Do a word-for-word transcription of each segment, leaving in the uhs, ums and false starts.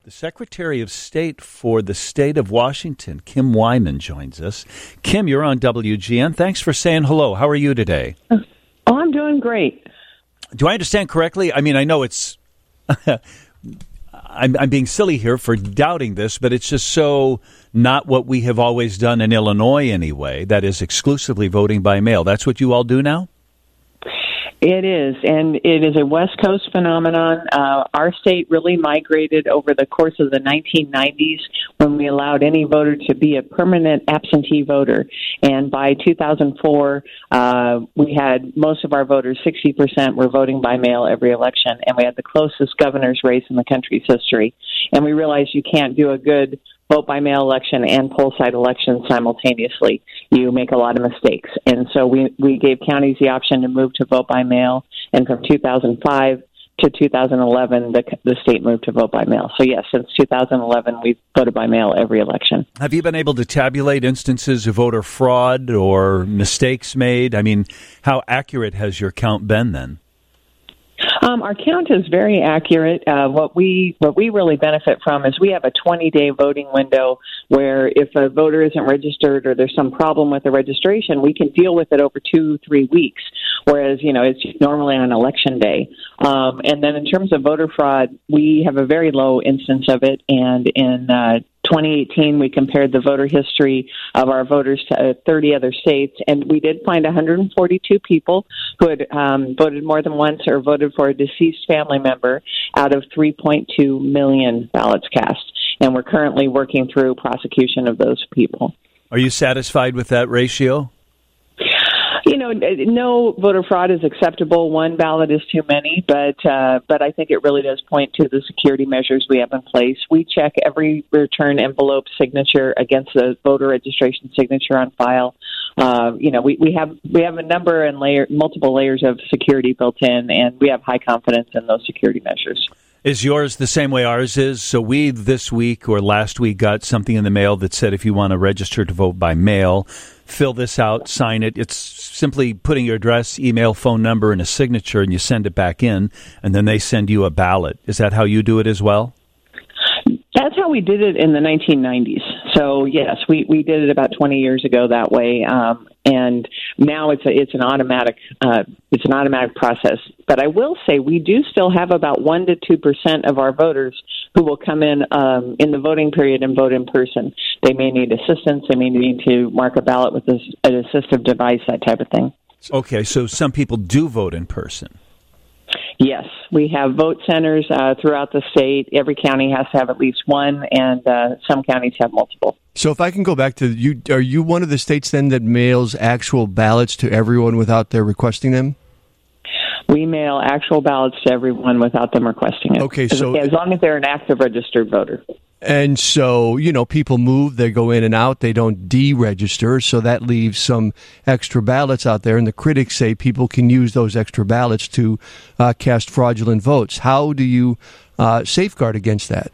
The Secretary of State for the state of Washington, Kim Wyman, joins us. Kim, you're on W G N. Thanks for saying hello. How are you today? Oh, I'm doing great. Do I understand correctly? I mean, I know it's... I'm, I'm being silly here for doubting this, but it's just so not what we have always done in Illinois anyway, that is exclusively voting by mail. That's what you all do now? It is, and it is a West Coast phenomenon. Uh, our state really migrated over the course of the nineteen nineties when we allowed any voter to be a permanent absentee voter. And by two thousand four, uh, we had most of our voters, sixty percent, were voting by mail every election, and we had the closest governor's race in the country's history. And we realized you can't do a good vote by mail election and poll site election simultaneously. You make a lot of mistakes. And so we, we gave counties the option to move to vote by mail. And from two thousand five to two thousand eleven, the, the state moved to vote by mail. So yes, since two thousand eleven, we've voted by mail every election. Have you been able to tabulate instances of voter fraud or mistakes made? I mean, how accurate has your count been then? Um, our count is very accurate. Uh, what we what we really benefit from is we have a twenty-day voting window where if a voter isn't registered or there's some problem with the registration, we can deal with it over two, three weeks, whereas, you know, it's normally on election day. Um, and then in terms of voter fraud, we have a very low instance of it, and in uh, twenty eighteen, we compared the voter history of our voters to uh, thirty other states, and we did find one hundred forty-two people who had um, voted more than once or voted for a deceased family member out of three point two million ballots cast. And we're currently working through prosecution of those people. Are you satisfied with that ratio? You know, no voter fraud is acceptable. One ballot is too many, but uh, but I think it really does point to the security measures we have in place. We check every return envelope signature against the voter registration signature on file. Uh, you know, we, we have we have a number and layer multiple layers of security built in, and we have high confidence in those security measures. Is yours the same way ours is? So we, this week or last week, got something in the mail that said if you want to register to vote by mail, fill this out, sign it. It's simply putting your address, email, phone number, and a signature, and you send it back in, and then they send you a ballot. Is that how you do it as well? That's how we did it in the nineteen nineties. So yes, we, we did it about twenty years ago that way, um, and now it's a, it's an automatic uh, it's an automatic process. But I will say we do still have about one to two percent of our voters who will come in um, in the voting period and vote in person. They may need assistance. They may need to mark a ballot with an assistive device, that type of thing. Okay, so some people do vote in person. Yes, we have vote centers uh, throughout the state. Every county has to have at least one, and uh, some counties have multiple. So if I can go back to you, are you one of the states then that mails actual ballots to everyone without their requesting them? We mail actual ballots to everyone without them requesting it. Okay, so as long as they're an active registered voter. And so, you know, people move, they go in and out, they don't deregister, so that leaves some extra ballots out there, and the critics say people can use those extra ballots to uh, cast fraudulent votes. How do you uh, safeguard against that?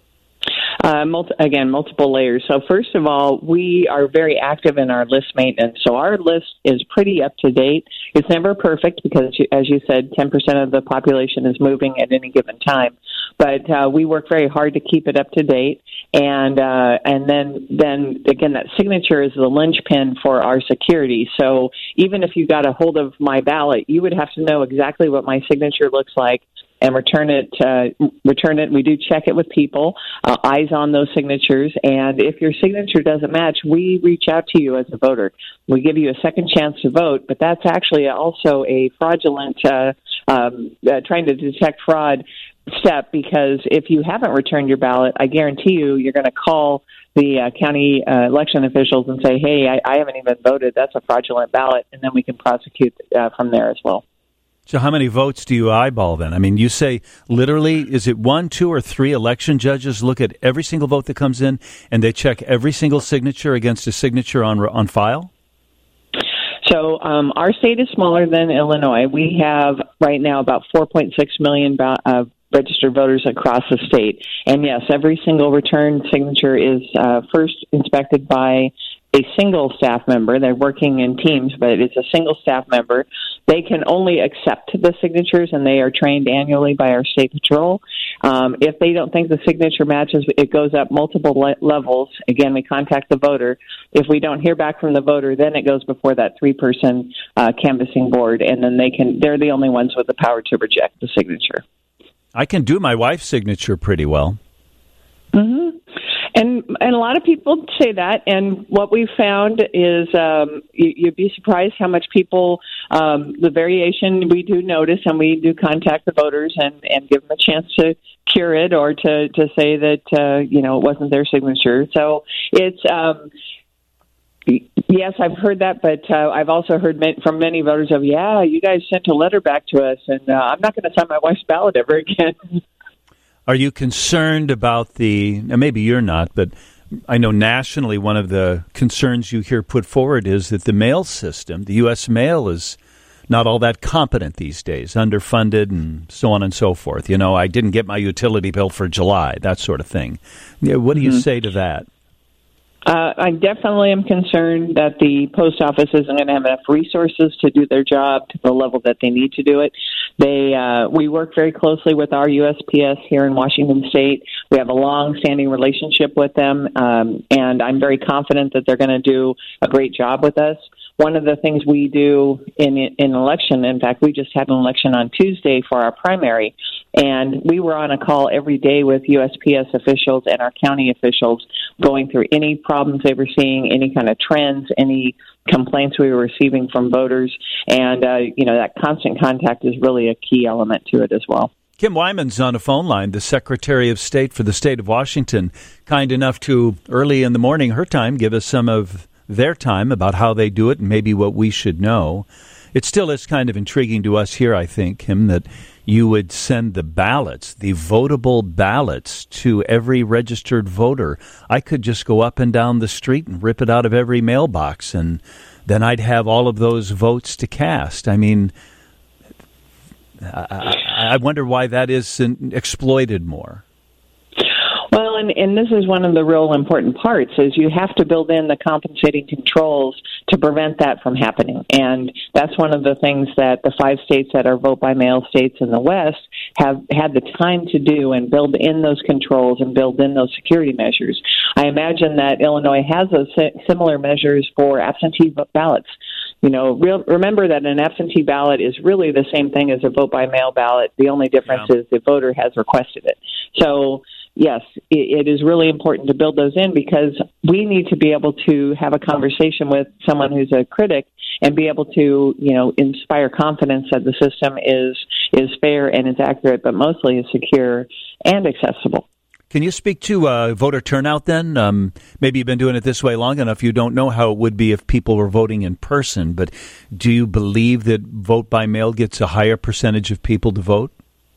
Uh, multi- again, multiple layers. So first of all, we are very active in our list maintenance. So our list is pretty up to date. It's never perfect because, as you said, ten percent of the population is moving at any given time. But uh, we work very hard to keep it up to date. And uh, and then, then again, that signature is the linchpin for our security. So even if you got a hold of my ballot, you would have to know exactly what my signature looks like and return it. Uh, return it. We do check it with people, uh, eyes on those signatures. And if your signature doesn't match, we reach out to you as a voter. We give you a second chance to vote, but that's actually also a fraudulent, uh, um, uh, trying to detect fraud step, because if you haven't returned your ballot, I guarantee you, you're going to call the uh, county uh, election officials and say, hey, I, I haven't even voted. That's a fraudulent ballot. And then we can prosecute uh, from there as well. So how many votes do you eyeball then? I mean, you say literally, is it one, two, or three election judges look at every single vote that comes in and they check every single signature against a signature on on file? So um, our state is smaller than Illinois. We have right now about four point six million ba- uh, registered voters across the state. And yes, every single return signature is uh, first inspected by a single staff member. They're working in teams, but it's a single staff member. They can only accept the signatures, and they are trained annually by our state patrol. Um, if they don't think the signature matches, it goes up multiple le- levels. Again, we contact the voter. If we don't hear back from the voter, then it goes before that three-person uh, canvassing board, and then they can, they're the only ones with the power to reject the signature. I can do my wife's signature pretty well. Mm-hmm. And and a lot of people say that, and what we've found is um, you, you'd be surprised how much people, um, the variation we do notice, and we do contact the voters and, and give them a chance to cure it or to, to say that, uh, you know, it wasn't their signature. So it's, um, yes, I've heard that, but uh, I've also heard from many voters of, yeah, you guys sent a letter back to us, and uh, I'm not going to sign my wife's ballot ever again. Are you concerned about the, maybe you're not, but I know nationally one of the concerns you hear put forward is that the mail system, the U S mail, is not all that competent these days, underfunded and so on and so forth. You know, I didn't get my utility bill for July, that sort of thing. Yeah, what do you mm-hmm. say to that? Uh, I definitely am concerned that the post office isn't going to have enough resources to do their job to the level that they need to do it. They, uh, we work very closely with our U S P S here in Washington State. We have a long-standing relationship with them, um, and I'm very confident that they're going to do a great job with us. One of the things we do in in election, in fact, we just had an election on Tuesday for our primary, and we were on a call every day with U S P S officials and our county officials going through any problems they were seeing, any kind of trends, any complaints we were receiving from voters, and, uh, you know, that constant contact is really a key element to it as well. Kim Wyman's on a phone line, the Secretary of State for the state of Washington, kind enough to, early in the morning, her time, give us some of their time about how they do it and maybe what we should know. It still is kind of intriguing to us here, I think, Kim, that you would send the ballots, the votable ballots, to every registered voter. I could just go up and down the street and rip it out of every mailbox, and then I'd have all of those votes to cast. I mean, I, I wonder why that is exploited more. Well, and, and this is one of the real important parts, is you have to build in the compensating controls to prevent that from happening. And that's one of the things that the five states that are vote-by-mail states in the West have had the time to do and build in those controls and build in those security measures. I imagine that Illinois has those similar measures for absentee ballots. You know, real, remember that an absentee ballot is really the same thing as a vote-by-mail ballot. The only difference yeah. is the voter has requested it. So, yes, it, it is really important to build those in, because we need to be able to have a conversation with someone who's a critic and be able to, you know, inspire confidence that the system is is fair and is accurate, but mostly is secure and accessible. Can you speak to uh, voter turnout then? Um, maybe you've been doing it this way long enough. You don't know how it would be if people were voting in person, but do you believe that vote by mail gets a higher percentage of people to vote?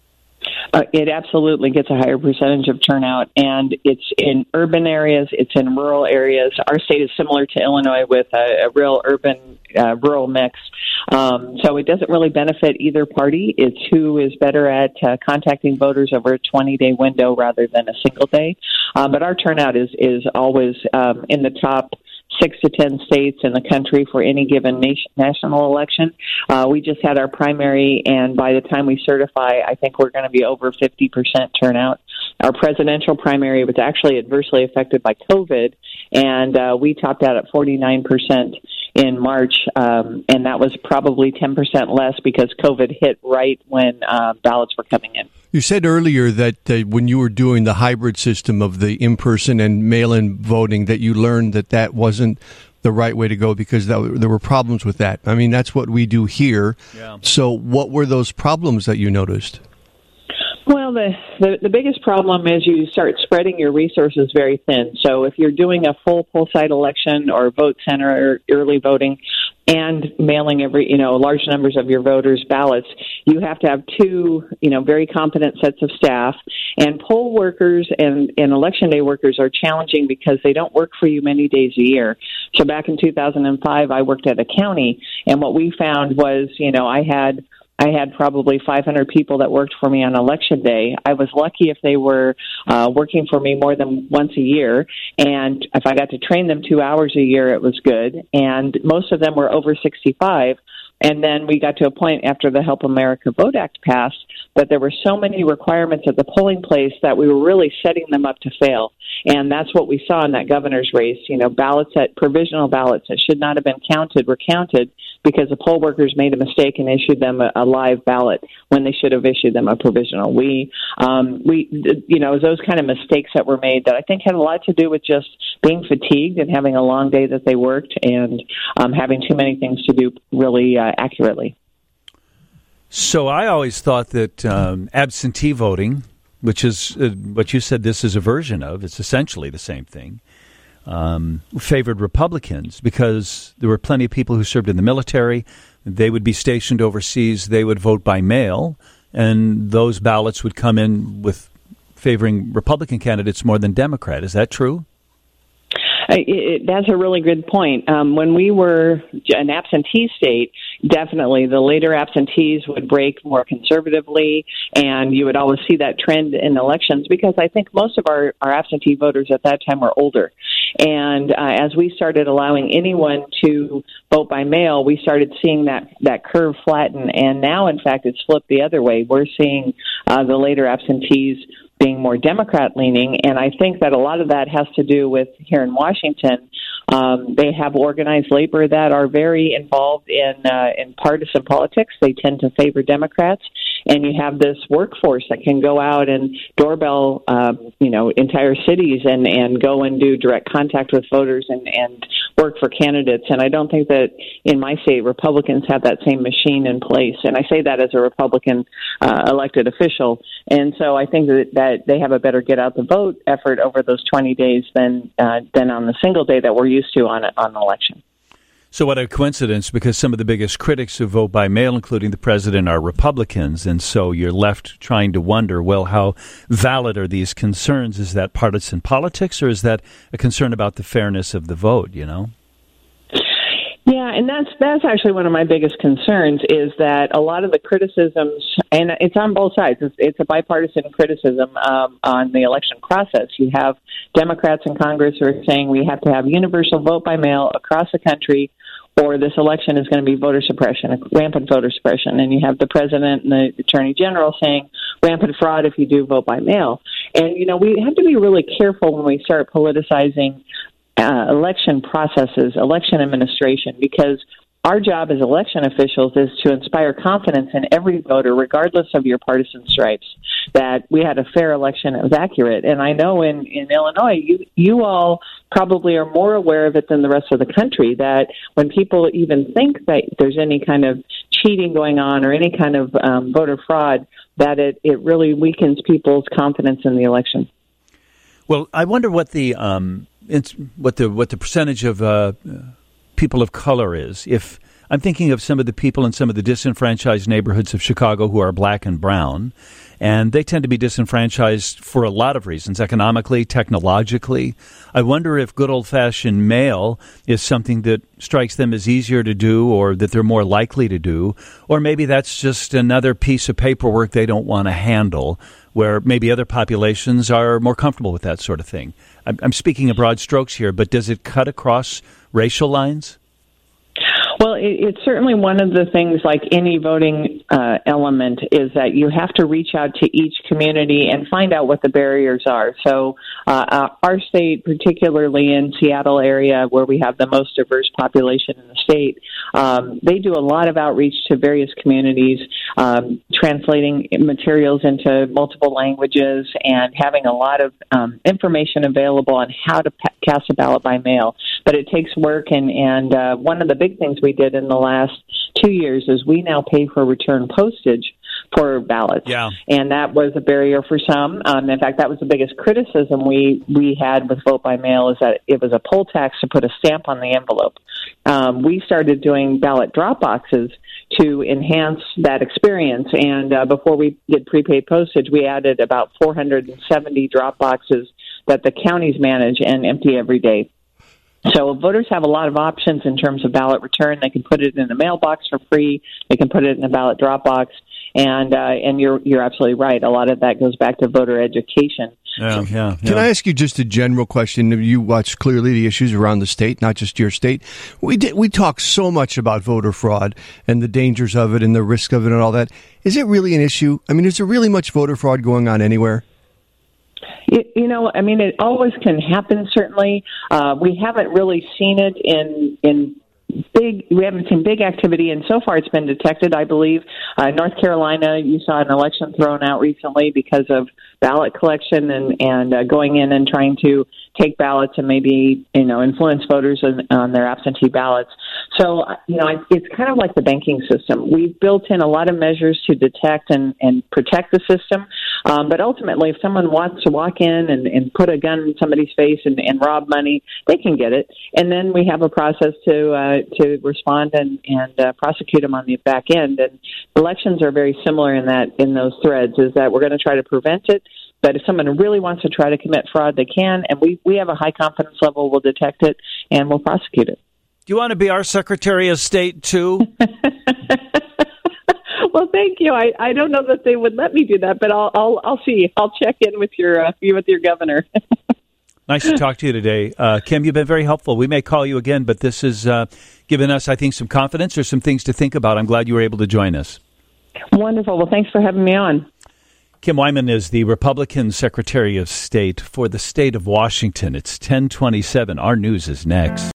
Uh, it absolutely gets a higher percentage of turnout, and it's in urban areas, it's in rural areas. Our state is similar to Illinois with a, a real urban, uh, rural mix. Um, so it doesn't really benefit either party. It's who is better at uh, contacting voters over a twenty-day window rather than a single day. Uh, but our turnout is, is always um, in the top six to ten states in the country for any given nation, national election. Uh, we just had our primary, and by the time we certify, I think we're going to be over fifty percent turnout. Our presidential primary was actually adversely affected by COVID, and uh, we topped out at forty-nine percent in March, um, and that was probably ten percent less because COVID hit right when uh, ballots were coming in. You said earlier that uh, when you were doing the hybrid system of the in-person and mail-in voting, that you learned that that wasn't the right way to go because that, there were problems with that. I mean, that's what we do here. Yeah. So what were those problems that you noticed? Well, the, the the biggest problem is you start spreading your resources very thin. So if you're doing a full full-site election or vote center or early voting and mailing every, you know, large numbers of your voters' ballots, you have to have two, you know, very competent sets of staff. And poll workers and, and election day workers are challenging because they don't work for you many days a year. So back in two thousand five, I worked at a county, and what we found was, you know, I had I had probably five hundred people that worked for me on election day. I was lucky if they were uh, working for me more than once a year. And if I got to train them two hours a year, it was good. And most of them were over sixty-five. And then we got to a point after the Help America Vote Act passed that there were so many requirements at the polling place that we were really setting them up to fail. And that's what we saw in that governor's race. You know, ballots that provisional ballots that should not have been counted were counted because the poll workers made a mistake and issued them a, a live ballot when they should have issued them a provisional. We, um, we, you know, it was those kind of mistakes that were made that I think had a lot to do with just being fatigued and having a long day that they worked and um, having too many things to do really uh, accurately. So I always thought that um, absentee voting, which is uh, what you said this is a version of, it's essentially the same thing, um, favored Republicans because there were plenty of people who served in the military. They would be stationed overseas. They would vote by mail, and those ballots would come in with favoring Republican candidates more than Democrat. Is that true? It, it, that's a really good point. Um, when we were an absentee state, definitely the later absentees would break more conservatively, and you would always see that trend in elections because I think most of our, our absentee voters at that time were older. And uh, as we started allowing anyone to vote by mail, we started seeing that, that curve flatten. And now, in fact, it's flipped the other way. We're seeing uh, the later absentees being more Democrat-leaning, and I think that a lot of that has to do with here in Washington. Um, they have organized labor that are very involved in uh, in partisan politics. They tend to favor Democrats, and you have this workforce that can go out and doorbell, um, you know, entire cities and, and go and do direct contact with voters and, and work for candidates. And I don't think that in my state Republicans have that same machine in place. And I say that as a Republican uh, elected official. And so I think that, that they have a better get out the vote effort over those twenty days than uh, than on the single day that we're used to on a, on an election. So what a coincidence, because some of the biggest critics of vote by mail, including the president, are Republicans. And so you're left trying to wonder, well, how valid are these concerns? Is that partisan politics, or is that a concern about the fairness of the vote, you know? Yeah, and that's that's actually one of my biggest concerns is that a lot of the criticisms, and it's on both sides, it's, it's a bipartisan criticism um, on the election process. You have Democrats in Congress who are saying we have to have universal vote by mail across the country, or this election is going to be voter suppression, rampant voter suppression. And you have the president and the attorney general saying rampant fraud if you do vote by mail. And, you know, we have to be really careful when we start politicizing Uh, election processes, election administration, because our job as election officials is to inspire confidence in every voter, regardless of your partisan stripes, that we had a fair election that was accurate. And I know in, in Illinois, you, you all probably are more aware of it than the rest of the country, that when people even think that there's any kind of cheating going on or any kind of um, voter fraud, that it, it really weakens people's confidence in the election. Well, I wonder what the um, it's, what the what the percentage of uh, people of color is. If I'm thinking of some of the people in some of the disenfranchised neighborhoods of Chicago who are black and brown, and they tend to be disenfranchised for a lot of reasons, economically, technologically. I wonder if good old-fashioned mail is something that strikes them as easier to do, or that they're more likely to do, or maybe that's just another piece of paperwork they don't want to handle, where maybe other populations are more comfortable with that sort of thing. I'm, I'm speaking in broad strokes here, but does it cut across racial lines? Well, it, it's certainly one of the things, like any voting uh, element, is that you have to reach out to each community and find out what the barriers are. So uh, our state, particularly in Seattle area, where we have the most diverse population in the state, um, they do a lot of outreach to various communities, um, translating materials into multiple languages and having a lot of um, information available on how to pa- cast a ballot by mail. But it takes work, and, and uh, one of the big things we did in the last two years is we now pay for return postage for ballots. Yeah. And that was a barrier for some. Um, in fact, that was the biggest criticism we, we had with vote by mail, is that it was a poll tax to put a stamp on the envelope. Um, we started doing ballot drop boxes to enhance that experience. And uh, before we did prepaid postage, we added about four hundred seventy drop boxes that the counties manage and empty every day. So voters have a lot of options in terms of ballot return. They can put it in a mailbox for free. They can put it in a ballot drop box. And uh, and you're you're absolutely right. A lot of that goes back to voter education. Yeah, yeah, Can yeah. I ask you just a general question? You watch clearly the issues around the state, not just your state. We did, we talk so much about voter fraud and the dangers of it and the risk of it and all that. Is it really an issue? I mean, is there really much voter fraud going on anywhere? You, you know, I mean, it always can happen, certainly. Uh, we haven't really seen it in in big, we haven't seen big activity, and so far it's been detected, I believe. Uh, North Carolina, you saw an election thrown out recently because of ballot collection and, and uh, going in and trying to take ballots and maybe, you know, influence voters on, on their absentee ballots. So, you know, it's kind of like the banking system. We've built in a lot of measures to detect and, and protect the system. Um, but ultimately, if someone wants to walk in and, and put a gun in somebody's face and, and rob money, they can get it. And then we have a process to uh, to respond and, and uh, prosecute them on the back end. And elections are very similar in that in those threads, is that we're going to try to prevent it. But if someone really wants to try to commit fraud, they can. And we, we have a high confidence level. We'll detect it and we'll prosecute it. Do you want to be our Secretary of State, too? Well, thank you. I, I don't know that they would let me do that, but I'll I'll, I'll see. I'll check in with your uh, with your governor. Nice to talk to you today. Uh, Kim, you've been very helpful. We may call you again, but this has uh, given us, I think, some confidence or some things to think about. I'm glad you were able to join us. Wonderful. Well, thanks for having me on. Kim Wyman is the Republican Secretary of State for the state of Washington. It's ten twenty-seven. Our news is next.